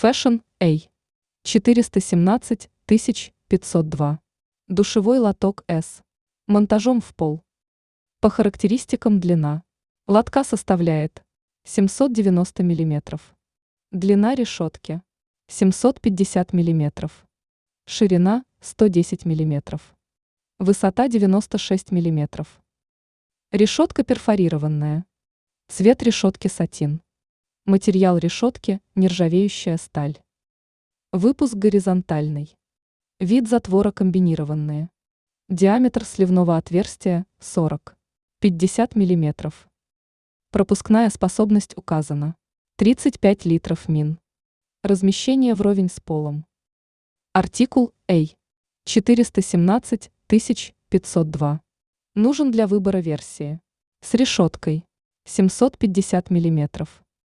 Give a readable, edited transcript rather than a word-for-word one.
Fashion A 417 502. Душевой лоток S. Монтажом в пол. По характеристикам длина лотка составляет 790 мм. Длина решетки 750 мм. Ширина 110 мм. Высота 96 мм. Решетка перфорированная. Цвет решетки сатин. Материал решетки – нержавеющая сталь. Выпуск горизонтальный. Вид затвора комбинированные. Диаметр сливного отверстия 40-50 мм. Пропускная способность указана. 35 литров мин. Размещение вровень с полом. Артикул A 417 502. Нужен для выбора версии. С решеткой 750 мм.